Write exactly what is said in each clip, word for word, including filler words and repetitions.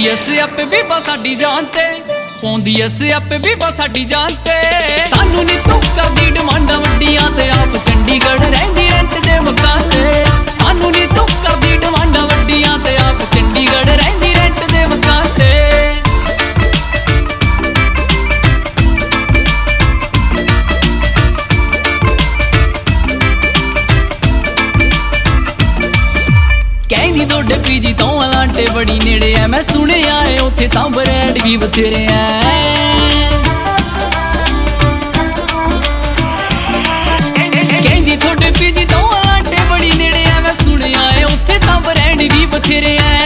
ਪਾਉਂਦੀ ਐ ਸਿਆਪੇ ਬੀਬਾ ਸਾਡੀ ਜਾਨ ਤੇ, ਪਾਉਂਦੀ ਐ ਸਿਆਪੇ ਬੀਬਾ ਸਾਡੀ ਜਾਨ ਤੇ। ਸਾਨੂੰ ਨੀ ਤੂੰ ਕਰਦੀ ਡਿਮਾਂਡਾਂ ਵੱਡੀਆਂ ਤੇ ਆਪ ਚੰਡੀਗੜ੍ਹ ਰਹਿੰਦੀ ਰੈਂਟ ਦੇ ਮਕਾਨ ਤੇ। ਸਾਨੂੰ ਨੀ ਤੂੰ ਕਰਦੀ ਡਿਮਾਂਡਾਂ ਵੱਡੀਆਂ ਤੇ ਆਪ ਚੰਡੀਗੜ੍ਹ ਰਹਿੰਦੀ ਰੈਂਟ ਦੇ ਮਕਾਨ ਤੇ। ਕਹਿੰਦੀ ਤੁਹਾਡੇ ਪੀਜੀ ਤੋਂ ਅਲਾਂਟੇ ਬੜੀ ਨੇੜੇ ਐ, ਮੈਂ ਸੁਣਿਆ ਏ ਉੱਥੇ ਤਾਂ ਬਰੈਂਡ ਵੀ ਬਥੇਰੇ ਐ। ਕਹਿੰਦੀ ਤੁਹਾਡੇ ਪੀਜੀ ਤੋਂ ਅਲਾਂਟੇ ਬੜੀ ਨੇੜੇ ਐ, ਮੈਂ ਸੁਣਿਆ ਏ ਉੱਥੇ ਤਾਂ ਬਰੈਂਡ ਵੀ ਬਥੇਰੇ ਐ।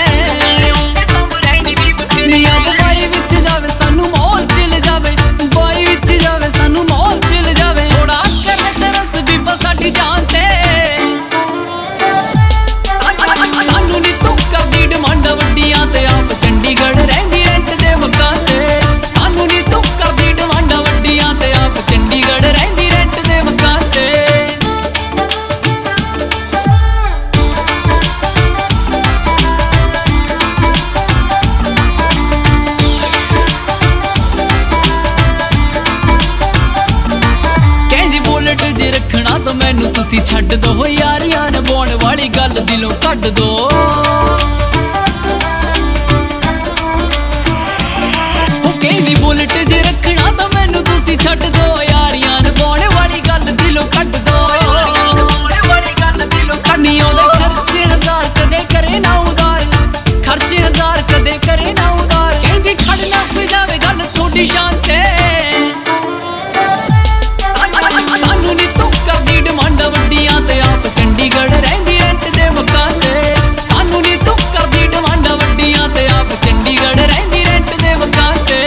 ਬਾਈ ਵਿੱਚ ਜਾਵੇ ਸਾਨੂੰ ਮੌਲ ਚਿਲ ਜਾਵੇ, ਬਾਈ ਵਿੱਚ ਜਾਵੇ ਸਾਨੂੰ ਮੌਲ ਚਿਲ ਜਾਵੇ। ਥੋੜਾ ਕਰ ਤਰਸ ਬੀਬਾ ਸਾਡੀ ਜਾਨ ਤੇ। ਸਾਨੂੰ ਨੀ ਤੂੰ ਕਰਦੀ ਡਿਮਾਂਡਾਂ ਵੱਡੀਆਂ ਤੇ ਆਪ ਚੰਡੀਗੜ੍ਹ ਰਹਿੰਦੀ ਰੈਂਟ ਦੇ ਮਕਾਨ ਤੇ। ਸਾਨੂੰ ਨੀ ਤੂੰ ਕਰਦੀ ਡਿਮਾਂਡਾਂ ਵੱਡੀਆਂ ਤੇ ਆਪ ਚੰਡੀਗੜ੍ਹ ਰਹਿੰਦੀ ਰੈਂਟ ਦੇ ਮਕਾਨ ਤੇ। ਕਹਿੰਦੀ ਬੁਲਟ ਜੇ ਰੱਖਣਾ ਤਾਂ ਮੈਨੂੰ ਤੁਸੀਂ ਛੱਡ ਦੋ, ਯਾਰੀਆਂ ਨਿਭਾਉਣ ਵਾਲੀ ਗੱਲ ਦਿਲੋਂ ਕੱਢ ਦੋ। ਉਹ ਕਹਿੰਦੀ ਬੁਲਟ ਜੇ ਰੱਖਣਾ ਤਾਂ ਮੈਨੂੰ ਤੁਸੀਂ ਛੱਡ ਦੋ, ਯਾਰੀਆਂ ਨਿਭਾਉਣ ਵਾਲੀ ਗੱਲ ਦਿਲੋਂ ਕੱਢ ਦੋ। ਨੀ ਉਹਦੇ ਖਰਚੇ ਹਜ਼ਾਰ ਕਦੇ ਕਰੇ ਨਾ ਉਧਾਰ, ਖਰਚੇ ਹਜ਼ਾਰ ਕਦੇ ਕਰੇ ਨਾ ਉਧਾਰ। ਕਹਿੰਦੀ ਖੜਨਾ ਪੈ ਜਾਵੇ ਗੱਲ ਤੁਹਾਡੀ ਸ਼ਾਨ ਤੇ। ਸਾਨੂੰ ਨੀ ਤੂੰ ਕਰਦੀ ਡਿਮਾਂਡਾਂ ਵੱਡੀਆਂ ਤੇ ਆਪ ਚੰਡੀਗੜ੍ਹ ਰਹਿੰਦੀ ਰੈਂਟ ਦੇ ਮਕਾਨ ਤੇ। ਸਾਨੂੰ ਨੀ ਤੂੰ ਕਰਦੀ ਡਿਮਾਂਡਾਂ ਵੱਡੀਆਂ ਤੇ ਆਪ ਚੰਡੀਗੜ੍ਹ ਰਹਿੰਦੀ ਰੈਂਟ ਦੇ ਮਕਾਨ ਤੇ।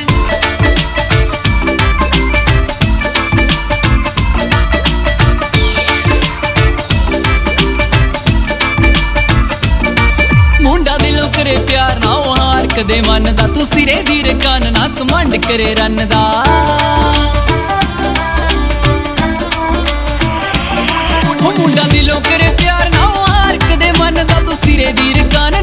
ਮੁੰਡਾ ਦਿਲੋਂ ਕਰੇ ਪਿਆਰ ਨਾ ਉਹ ਹਾਰ ਕਦੇ ਮੰਨਦਾ, ਤੂੰ ਸਿਰੇ ਦੀ ਰਕਾਨ ਨਾ ਕਮੰਡ ਕਰੇ ਰਨ ਦਾ। ਉਹ ਮੁੰਡਾ ਦਿਲੋਂ ਕਰੇ ਪਿਆਰ ਨਾ ਉਹ ਹਾਰ ਕਦੇ ਮੰਨਦਾ, ਤੂੰ ਸਿਰੇ ਦੀ ਰਕਾਨ